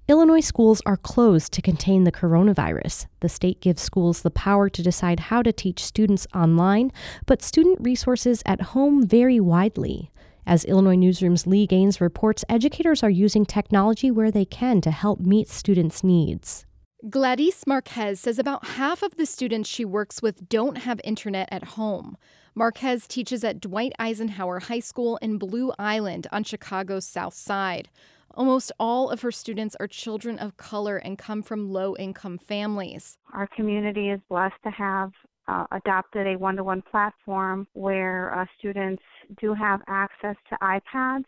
Illinois schools are closed to contain the coronavirus. The state gives schools the power to decide how to teach students online, but student resources at home vary widely. As Illinois Newsroom's Lee Gaines reports, educators are using technology where they can to help meet students' needs. Gladys Marquez says about half of the students she works with don't have internet at home. Marquez teaches at Dwight Eisenhower High School in Blue Island on Chicago's South Side. Almost all of her students are children of color and come from low-income families. Our community is blessed to have adopted a one-to-one platform where students do have access to iPads,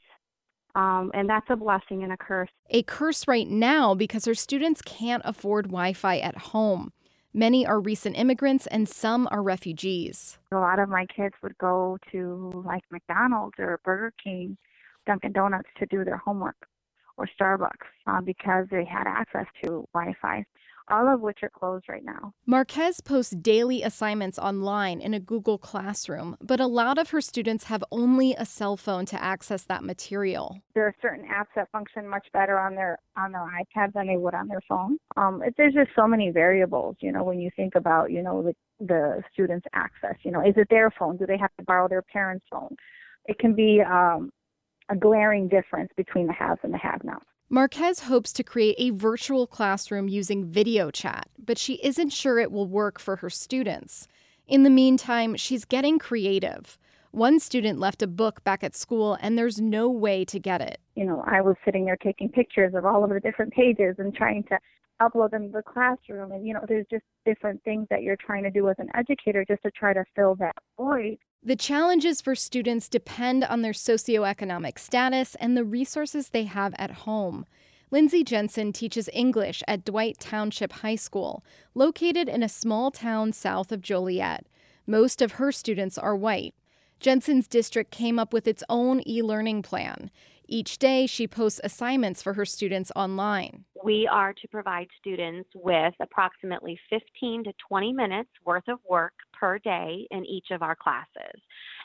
and that's a blessing and a curse. A curse right now because her students can't afford Wi-Fi at home. Many are recent immigrants and some are refugees. A lot of my kids would go to like McDonald's or Burger King, Dunkin' Donuts to do their homework, or Starbucks because they had access to Wi-Fi, all of which are closed right now. Marquez posts daily assignments online in a Google Classroom, but a lot of her students have only a cell phone to access that material. There are certain apps that function much better on their iPad than they would on their phone. There's just so many variables, when you think about, the students' access. Is it their phone? Do they have to borrow their parents' phone? It can be a glaring difference between the haves and the have-nots. Marquez hopes to create a virtual classroom using video chat, but she isn't sure it will work for her students. In the meantime, she's getting creative. One student left a book back at school, and there's no way to get it. I was sitting there taking pictures of all of the different pages and trying to upload them to the classroom. And, there's just different things that you're trying to do as an educator just to try to fill that void. The challenges for students depend on their socioeconomic status and the resources they have at home. Lindsay Jensen teaches English at Dwight Township High School, located in a small town south of Joliet. Most of her students are white. Jensen's district came up with its own e-learning plan. Each day, she posts assignments for her students online. We are to provide students with approximately 15 to 20 minutes worth of work per day in each of our classes.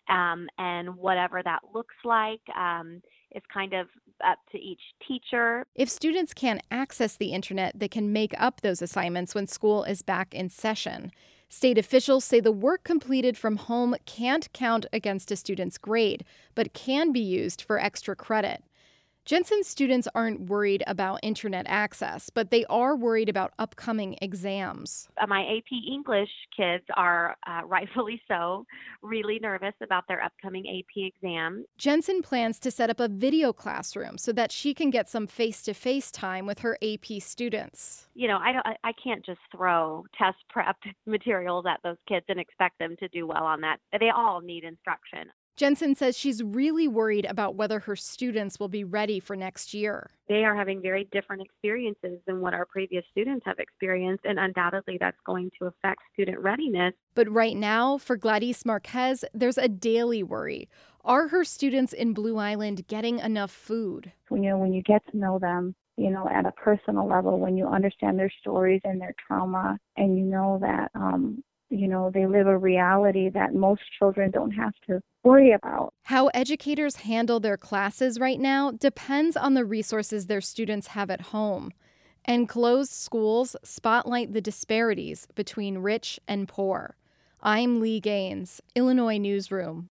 And whatever that looks like is kind of up to each teacher. If students can't access the internet, they can make up those assignments when school is back in session. State officials say the work completed from home can't count against a student's grade, but can be used for extra credit. Jensen's students aren't worried about internet access, but they are worried about upcoming exams. My AP English kids are rightfully so really nervous about their upcoming AP exam. Jensen plans to set up a video classroom so that she can get some face-to-face time with her AP students. I can't just throw test prep materials at those kids and expect them to do well on that. They all need instruction. Jensen says she's really worried about whether her students will be ready for next year. They are having very different experiences than what our previous students have experienced, and undoubtedly that's going to affect student readiness. But right now, for Gladys Marquez, there's a daily worry. Are her students in Blue Island getting enough food? When you get to know them, at a personal level, when you understand their stories and their trauma, and that, they live a reality that most children don't have to worry about. How educators handle their classes right now depends on the resources their students have at home. And closed schools spotlight the disparities between rich and poor. I'm Lee Gaines, Illinois Newsroom.